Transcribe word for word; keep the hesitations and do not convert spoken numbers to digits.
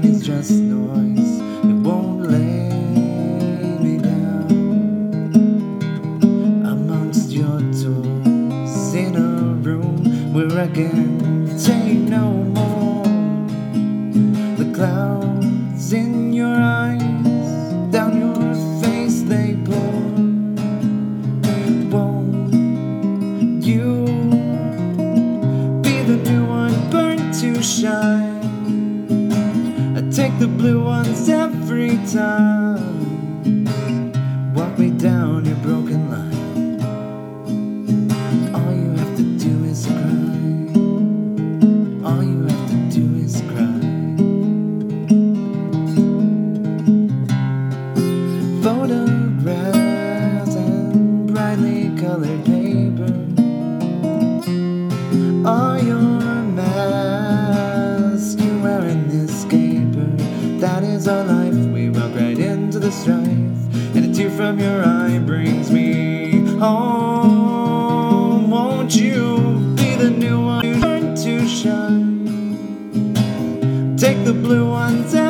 brain is just noise, it won't lay me down. Amongst your tools in a room where I can take no more. The clouds in your eyes, down your face they pour. Won't you be the new one, burnt to shine? I take the blue ones every time. Walk me down your broken line. All you have to do is cry. All you have to do is cry. Photographs and brightly colored paper are your mask you wear in this caper. That is our life, we walk right into the strife, and a tear from your eye brings me home. Won't you be the new one, you burn to shine? Take the blue ones